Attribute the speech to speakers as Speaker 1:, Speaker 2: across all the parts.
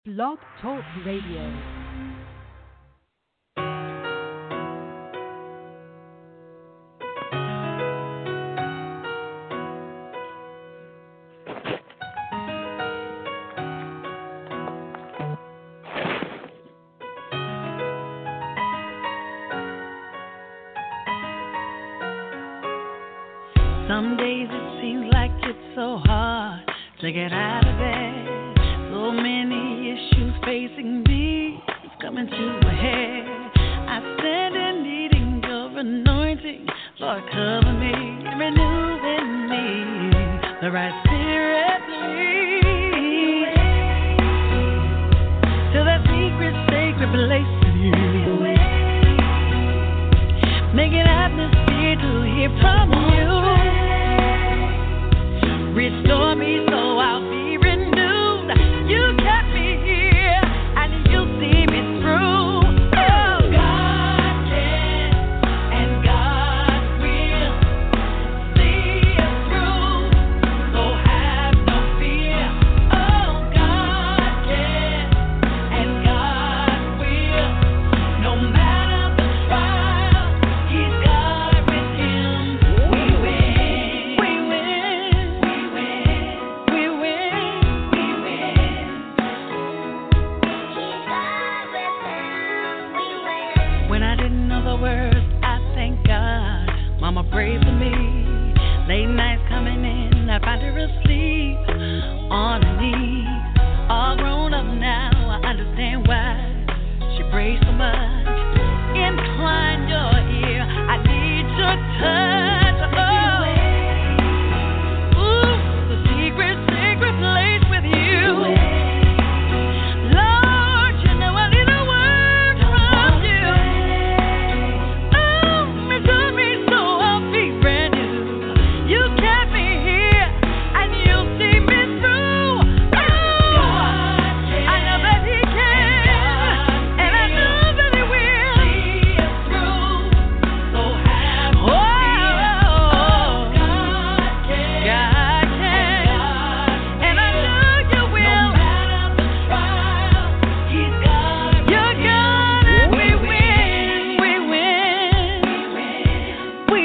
Speaker 1: Blog Talk Radio.
Speaker 2: Some days it seems like it's so hard to get out of bed. So many issues facing me, it's coming to a head. I stand in needing your anointing. Lord, cover me and renew in me the right spirit lead to that secret, sacred place with you. Make an atmosphere to hear from you. Restore me so I'll be renewed. You kept me here and you'll see me through. Oh, God can and God will see us through. So have no fear. Oh, God can and God will. No matter the trial, He's God with Him. We win. We win. We win. We win. We win. When I didn't know the words, I thank God. Mama prayed for me. Late nights coming in, I find her asleep on her knees. All grown up now, I understand why she prays so much. Incline your ear, I need your touch. Oh, ooh, the secret, sacred place with you. Lord, you know I need a word from you. Oh, restore me so I'll be brand new. You kept me here and you'll see me through. Oh, I know that He can and I know that He will see us through. So have no fear. God can and I know You will. No matter the trial, He's God. You're God and we win. We win. We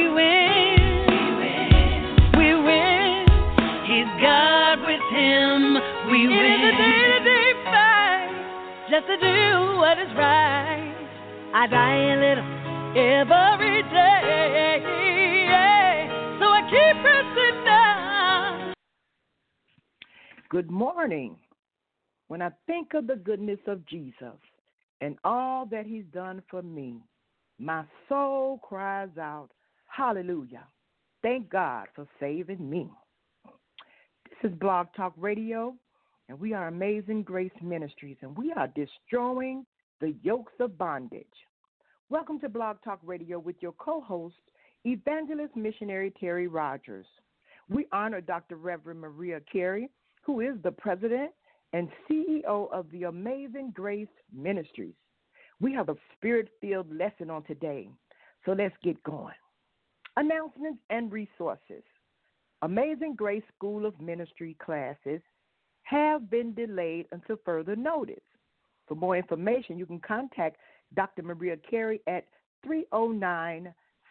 Speaker 2: win. We win. He's God with Him. We win. It is a day-to-day fight just to do what is right. I die a little every day, so I keep pressing on.
Speaker 3: Good morning. When I think of the goodness of Jesus and all that He's done for me, my soul cries out, hallelujah. Thank God for saving me. This is Blog Talk Radio, and we are Amazing Grace Ministries, and we are destroying the yokes of bondage. Welcome to Blog Talk Radio with your co-host, Evangelist Missionary Terry Rogers. We honor Dr. Reverend Maria Carey, who is the president and CEO of the Amazing Grace Ministries. We have a spirit-filled lesson on today, so let's get going. Announcements and resources. Amazing Grace School of Ministry classes have been delayed until further notice. For more information, you can contact Dr. Maria Carey at 309-750-7584.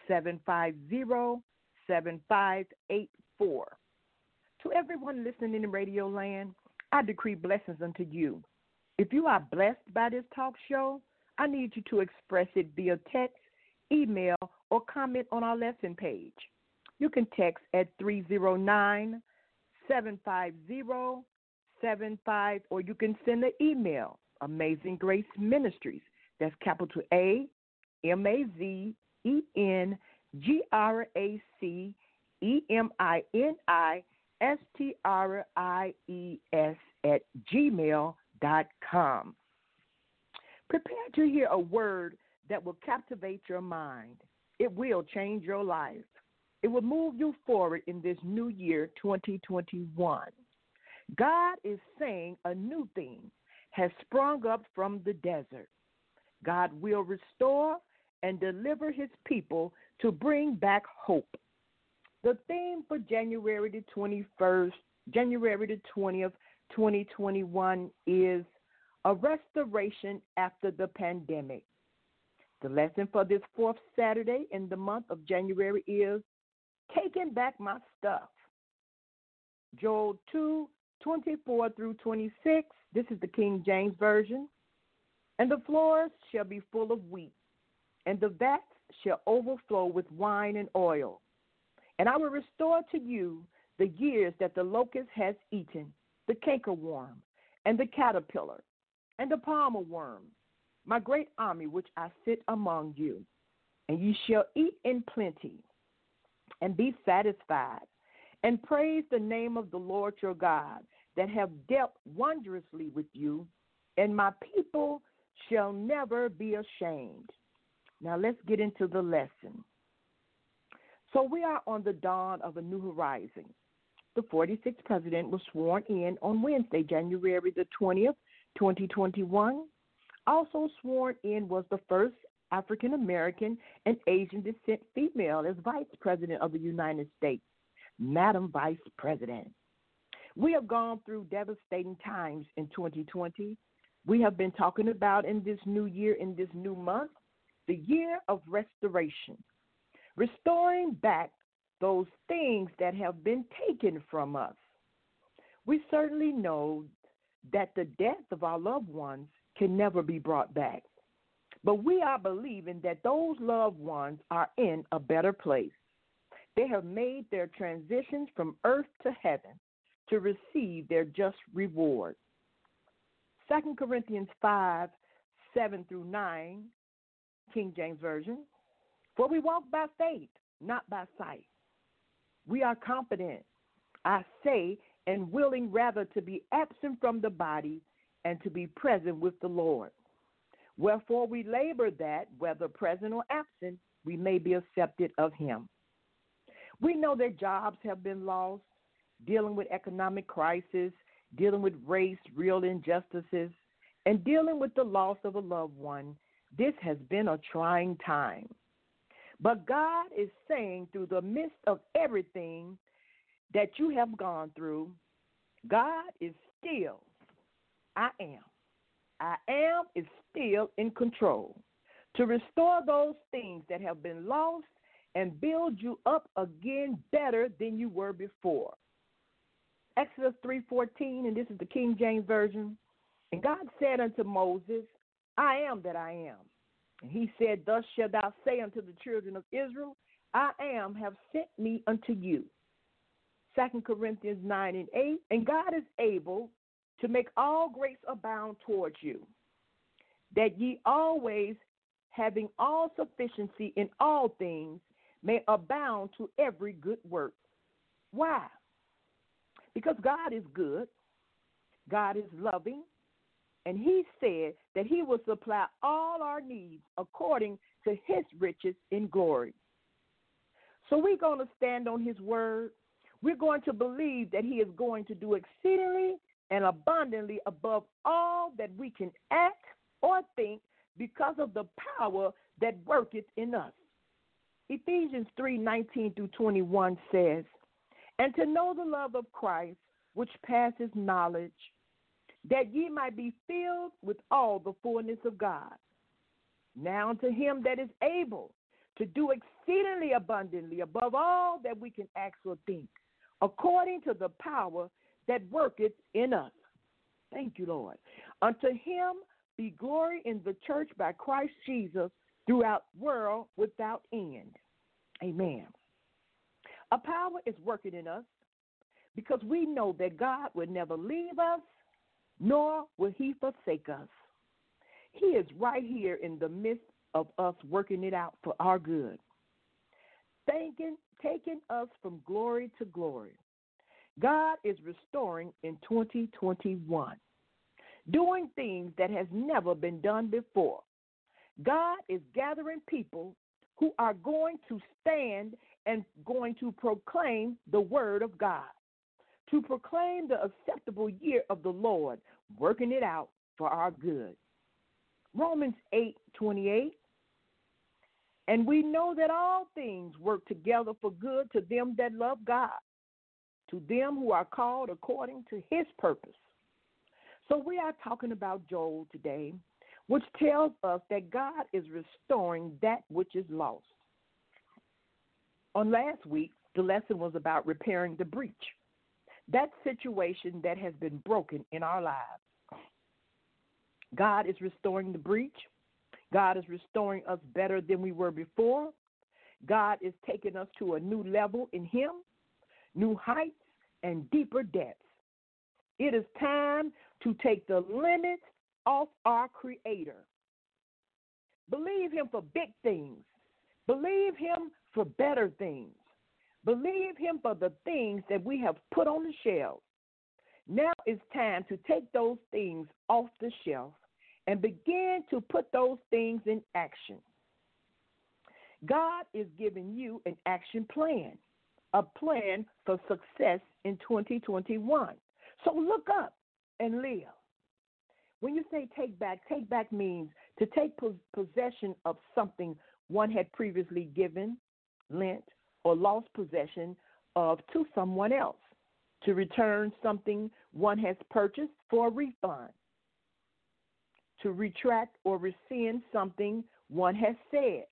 Speaker 3: To everyone listening in Radio Land, I decree blessings unto you. If you are blessed by this talk show, I need you to express it via text, email, or comment on our lesson page. You can text at 309-750-75, or you can send an email, Amazing Grace Ministries. That's capital AMazingGraceMinistries@gmail.com. Prepare to hear a word that will captivate your mind. It will change your life. It will move you forward in this new year, 2021. God is saying a new thing has sprung up from the desert. God will restore and deliver His people to bring back hope. The theme for January the 21st, January the 20th, 2021 is a restoration after the pandemic. The lesson for this fourth Saturday in the month of January is taking back my stuff. Joel 2:24 through 26. This is the King James Version. And the floors shall be full of wheat, and the vats shall overflow with wine and oil. And I will restore to you the years that the locust has eaten, the cankerworm, and the caterpillar, and the palmer worm, my great army which I sit among you. And ye shall eat in plenty, and be satisfied, and praise the name of the Lord your God, that have dealt wondrously with you, and my people shall never be ashamed. Now let's get into the lesson. So we are on the dawn of a new horizon. The 46th president was sworn in on Wednesday, January the 20th, 2021. Also sworn in was the first African-American and Asian descent female as vice president of the United States, Madam Vice President. We have gone through devastating times in 2020. We have been talking about in this new year, in this new month, the year of restoration, restoring back those things that have been taken from us. We certainly know that the death of our loved ones can never be brought back, but we are believing that those loved ones are in a better place. They have made their transitions from earth to heaven to receive their just reward. 2 Corinthians 5:7 through 9, King James Version. For we walk by faith, not by sight. We are confident, I say, and willing rather to be absent from the body and to be present with the Lord. Wherefore we labor that, whether present or absent, we may be accepted of him. We know that jobs have been lost, dealing with economic crisis, dealing with race, real injustices, and dealing with the loss of a loved one. This has been a trying time. But God is saying through the midst of everything that you have gone through, God is still, I am is still in control to restore those things that have been lost and build you up again better than you were before. Exodus 3:14, and this is the King James Version. And God said unto Moses, I am that I am. And he said, thus shalt thou say unto the children of Israel, I am have sent me unto you. 2 Corinthians 9:8, and God is able to make all grace abound towards you, that ye always, having all sufficiency in all things, may abound to every good work. Why? Because God is good, God is loving, and he said that he will supply all our needs according to his riches in glory. So we're going to stand on his word. We're going to believe that he is going to do exceedingly and abundantly above all that we can act or think because of the power that worketh in us. Ephesians 3:19 through 21 says, and to know the love of Christ, which passes knowledge, that ye might be filled with all the fullness of God. Now unto him that is able to do exceedingly abundantly above all that we can ask or think, according to the power that worketh in us. Thank you, Lord. Unto him be glory in the church by Christ Jesus throughout world without end. Amen. A power is working in us because we know that God will never leave us, nor will he forsake us. He is right here in the midst of us working it out for our good, taking us from glory to glory. God is restoring in 2021, doing things that has never been done before. God is gathering people who are going to stand and going to proclaim the word of God, to proclaim the acceptable year of the Lord, working it out for our good. Romans 8:28, and we know that all things work together for good to them that love God, to them who are called according to his purpose. So we are talking about Joel today, which tells us that God is restoring that which is lost. On last week, the lesson was about repairing the breach, that situation that has been broken in our lives. God is restoring the breach. God is restoring us better than we were before. God is taking us to a new level in Him, new heights and deeper depths. It is time to take the limits off our Creator. Believe Him for big things. Believe Him for better things. Believe Him for the things that we have put on the shelf. Now it's time to take those things off the shelf and begin to put those things in action. God is giving you an action plan, a plan for success in 2021. So look up and live. When you say take back means to take possession of something one had previously given, lent, or lost possession of to someone else, to return something one has purchased for a refund, to retract or rescind something one has said.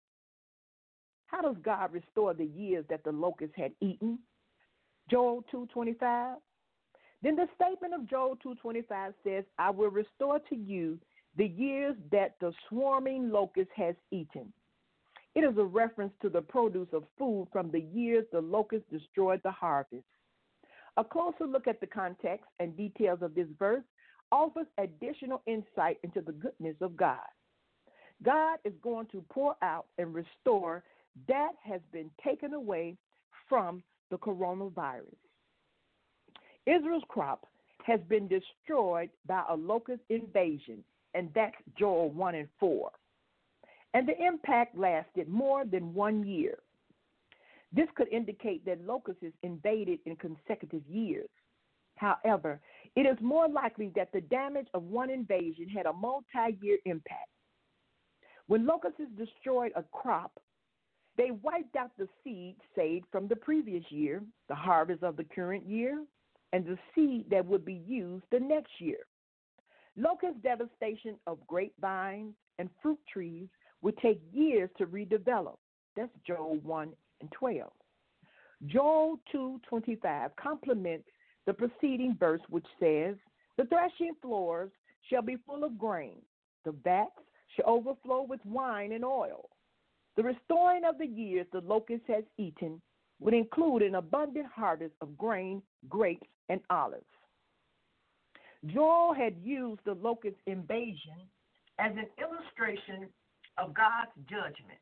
Speaker 3: How does God restore the years that the locust had eaten? Joel 2:25. Then the statement of Joel 2:25 says, I will restore to you the years that the swarming locust has eaten. It is a reference to the produce of food from the years the locust destroyed the harvest. A closer look at the context and details of this verse offers additional insight into the goodness of God. God is going to pour out and restore that has been taken away from the coronavirus. Israel's crop has been destroyed by a locust invasion, and that's Joel 1:4. And the impact lasted more than 1 year. This could indicate that locusts invaded in consecutive years. However, it is more likely that the damage of one invasion had a multi-year impact. When locusts destroyed a crop, they wiped out the seed saved from the previous year, the harvest of the current year, and the seed that would be used the next year. Locust devastation of grapevines and fruit trees would take years to redevelop. That's Joel 1:12. Joel 2:25 complements the preceding verse, which says, the threshing floors shall be full of grain. The vats shall overflow with wine and oil. The restoring of the years the locust has eaten would include an abundant harvest of grain, grapes, and olives. Joel had used the locust invasion as an illustration of God's judgment.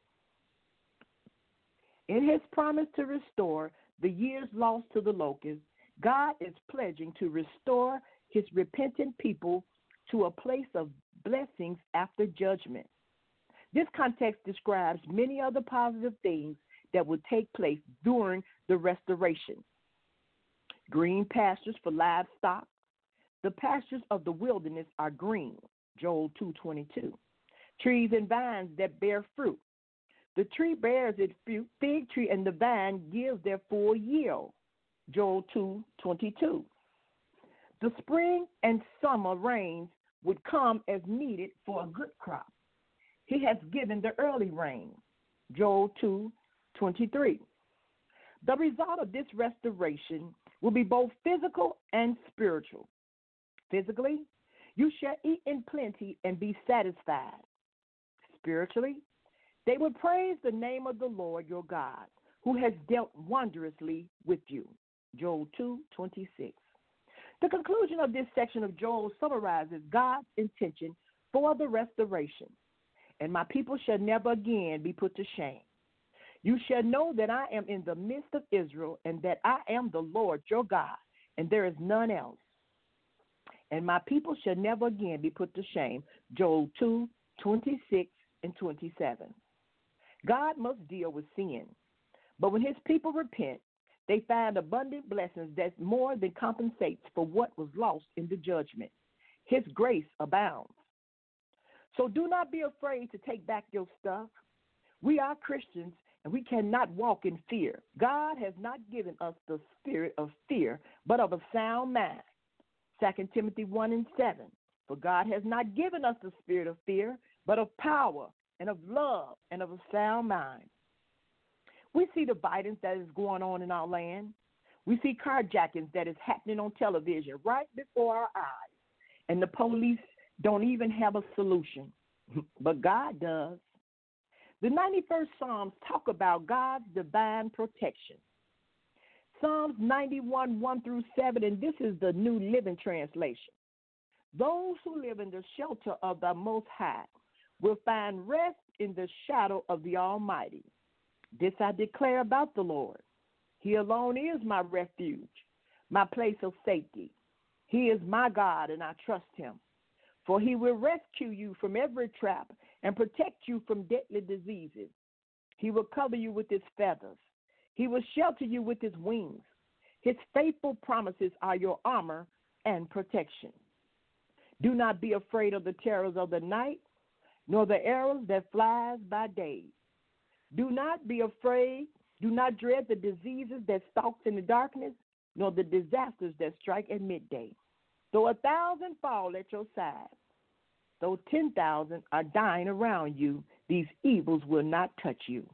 Speaker 3: In His promise to restore the years lost to the locust, God is pledging to restore His repentant people to a place of blessings after judgment. This context describes many other positive things that would take place during the restoration. Green pastures for livestock. The pastures of the wilderness are green, Joel 2:22. Trees and vines that bear fruit. The tree bears its fruit, fig tree and the vine gives their full yield, Joel 2:22. The spring and summer rains would come as needed for a good crop. He has given the early rain, Joel 2:23. The result of this restoration will be both physical and spiritual. Physically, you shall eat in plenty and be satisfied. Spiritually, they will praise the name of the Lord your God, who has dealt wondrously with you, Joel 2:26. The conclusion of this section of Joel summarizes God's intention for the restoration. And my people shall never again be put to shame. You shall know that I am in the midst of Israel, and that I am the Lord your God, and there is none else. And my people shall never again be put to shame, Joel 2:26 and 27. God must deal with sin, but when His people repent, they find abundant blessings that more than compensates for what was lost in the judgment. His grace abounds. So do not be afraid to take back your stuff. We are Christians, and we cannot walk in fear. God has not given us the spirit of fear, but of a sound mind. 2 Timothy 1 and 7. For God has not given us the spirit of fear, but of power and of love and of a sound mind. We see the violence that is going on in our land. We see carjackings that is happening on television right before our eyes. And the police don't even have a solution, but God does. The 91st Psalms talk about God's divine protection. Psalms 91, 1 through 7, and this is the New Living Translation. Those who live in the shelter of the Most High will find rest in the shadow of the Almighty. This I declare about the Lord. He alone is my refuge, my place of safety. He is my God, and I trust him. For he will rescue you from every trap and protect you from deadly diseases. He will cover you with his feathers. He will shelter you with his wings. His faithful promises are your armor and protection. Do not be afraid of the terrors of the night, nor the arrows that flies by day. Do not be afraid. Do not dread the diseases that stalks in the darkness, nor the disasters that strike at midday. Though 1,000 fall at your side, though 10,000 are dying around you, these evils will not touch you.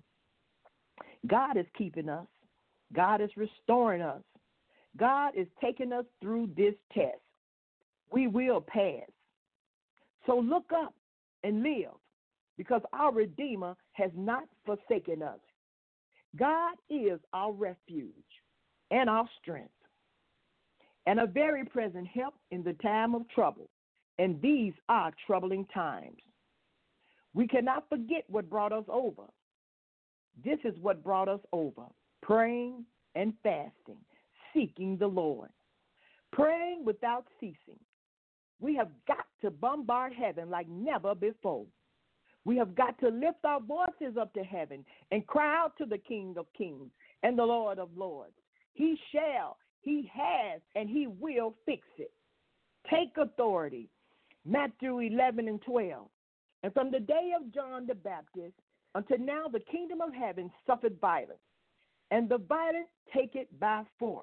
Speaker 3: God is keeping us. God is restoring us. God is taking us through this test. We will pass. So look up and live, because our Redeemer has not forsaken us. God is our refuge and our strength, and a very present help in the time of trouble. And these are troubling times. We cannot forget what brought us over. This is what brought us over: praying and fasting, seeking the Lord, praying without ceasing. We have got to bombard heaven like never before. We have got to lift our voices up to heaven and cry out to the King of Kings and the Lord of Lords. He shall, he has, and he will fix it. Take authority. Matthew 11 and 12. And from the day of John the Baptist until now, the kingdom of heaven suffered violence, and the violent take it by force.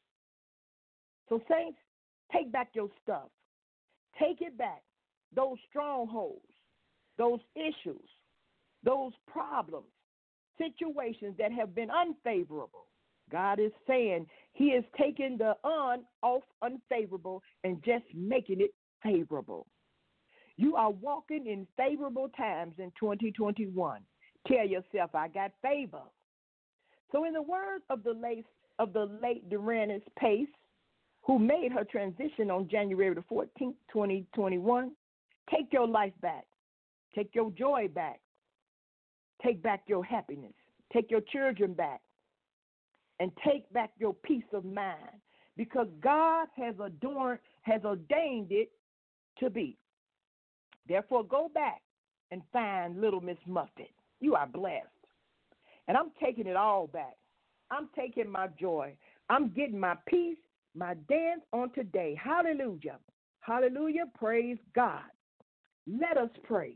Speaker 3: So, saints, take back your stuff. Take it back. Those strongholds, those issues, those problems, situations that have been unfavorable. God is saying he is taking the off unfavorable and just making it favorable. You are walking in favorable times in 2021. Tell yourself, I got favor. So in the words of the late Duranice Pace, who made her transition on January the 14th, 2021, take your life back. Take your joy back. Take back your happiness. Take your children back. And take back your peace of mind, because God has ordained it to be. Therefore, go back and find little Miss Muffet. You are blessed. And I'm taking it all back. I'm taking my joy. I'm getting my peace, my dance on today. Hallelujah. Hallelujah. Praise God. Let us pray.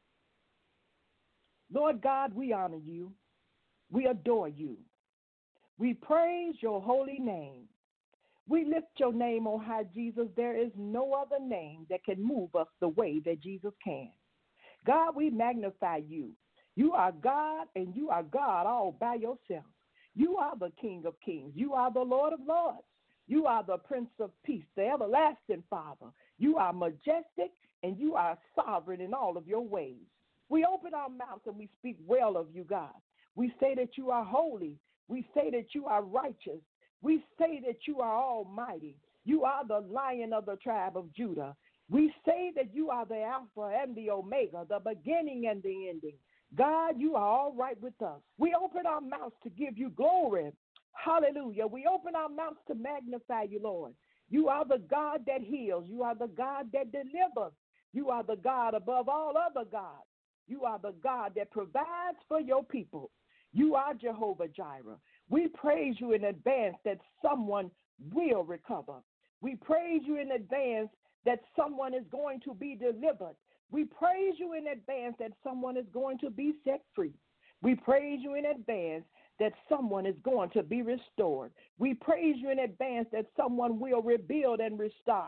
Speaker 3: Lord God, we honor you. We adore you. We praise your holy name. We lift your name on high, Jesus. There is no other name that can move us the way that Jesus can. God, we magnify you. You are God, and you are God all by yourself. You are the King of Kings. You are the Lord of Lords. You are the Prince of Peace, the everlasting Father. You are majestic, and you are sovereign in all of your ways. We open our mouths and we speak well of you, God. We say that you are holy. We say that you are righteous. We say that you are almighty. You are the Lion of the tribe of Judah. We say that you are the Alpha and the Omega, the beginning and the ending. God, you are all right with us. We open our mouths to give you glory. Hallelujah. We open our mouths to magnify you, Lord. You are the God that heals. You are the God that delivers. You are the God above all other gods. You are the God that provides for your people. You are Jehovah Jireh. We praise you in advance that someone will recover. We praise you in advance that someone is going to be delivered. We praise you in advance that someone is going to be set free. We praise you in advance that someone is going to be restored. We praise you in advance that someone will rebuild and restore.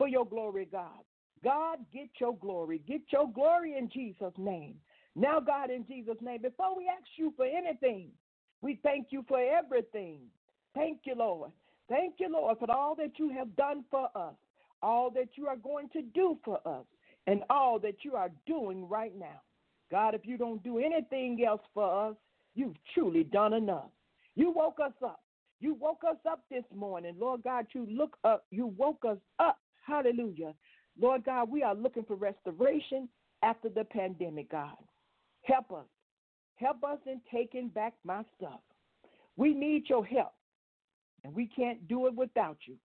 Speaker 3: for your glory, God. God, get your glory. Get your glory in Jesus' name. Now, God, in Jesus' name, before we ask you for anything, we thank you for everything. Thank you, Lord. Thank you, Lord, for all that you have done for us, all that you are going to do for us, and all that you are doing right now. God, if you don't do anything else for us, you've truly done enough. You woke us up. You woke us up this morning. Lord God, you woke us up. Hallelujah. Lord God, we are looking for restoration after the pandemic, God. Help us. Help us in taking back my stuff. We need your help, and we can't do it without you.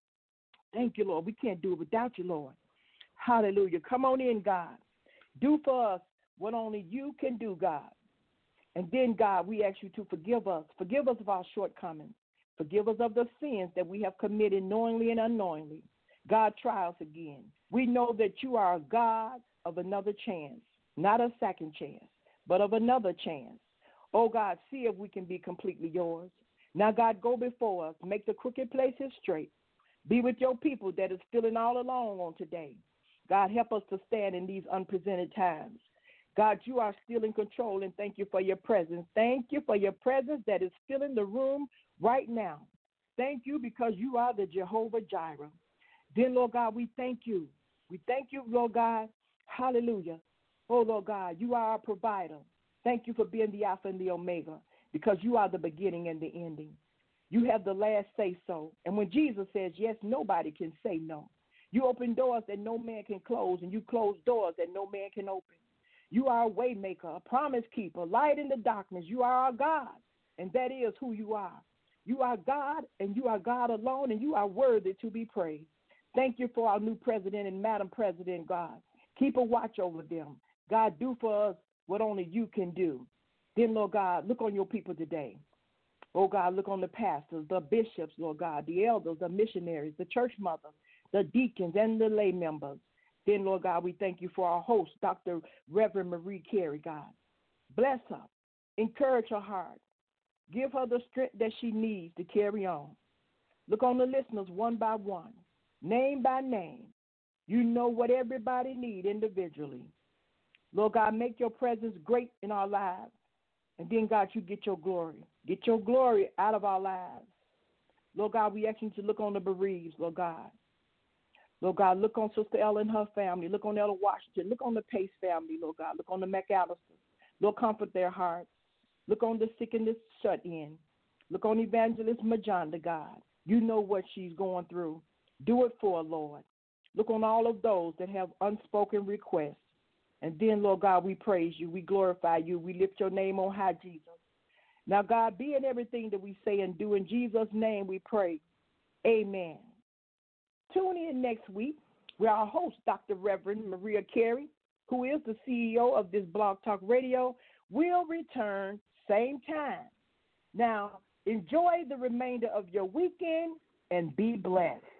Speaker 3: Thank you, Lord. We can't do it without you, Lord. Hallelujah. Come on in, God. Do for us what only you can do, God. And then, God, we ask you to forgive us. Forgive us of our shortcomings. Forgive us of the sins that we have committed knowingly and unknowingly. God, try us again. We know that you are a God of another chance, not a second chance, but of another chance. Oh, God, see if we can be completely yours. Now, God, go before us. Make the crooked places straight. Be with your people that is feeling all alone on today. God, help us to stand in these unprecedented times. God, you are still in control, and thank you for your presence. Thank you for your presence that is filling the room right now. Thank you because you are the Jehovah Jireh. Then, Lord God, we thank you. We thank you, Lord God. Hallelujah. Oh, Lord God, you are our provider. Thank you for being the Alpha and the Omega, because you are the beginning and the ending. You have the last say-so. And when Jesus says yes, nobody can say no. You open doors that no man can close, and you close doors that no man can open. You are a way maker, a promise keeper, light in the darkness. You are our God, and that is who you are. You are God, and you are God alone, and you are worthy to be praised. Thank you for our new president and Madam President, God. Keep a watch over them. God, do for us what only you can do. Then, Lord God, look on your people today. Oh, God, look on the pastors, the bishops, Lord God, the elders, the missionaries, the church mothers, the deacons, and the lay members. Then, Lord God, we thank you for our host, Dr. Reverend Marie Carey, God. Bless her. Encourage her heart. Give her the strength that she needs to carry on. Look on the listeners one by one, name by name. You know what everybody needs individually. Lord God, make your presence great in our lives. And then, God, you get your glory. Get your glory out of our lives. Lord God, we ask you to look on the bereaved, Lord God. Lord God, look on Sister Ella and her family. Look on Ella Washington. Look on the Pace family, Lord God. Look on the McAllisters. Lord, comfort their hearts. Look on the sick and the shut in. Look on Evangelist Majanda, God. You know what she's going through. Do it for her, Lord. Look on all of those that have unspoken requests. And then, Lord God, we praise you. We glorify you. We lift your name on high, Jesus. Now, God, be in everything that we say and do. In Jesus' name we pray. Amen. Tune in next week where our host, Dr. Reverend Maria Carey, who is the CEO of this Blog Talk Radio, will return same time. Now, enjoy the remainder of your weekend and be blessed.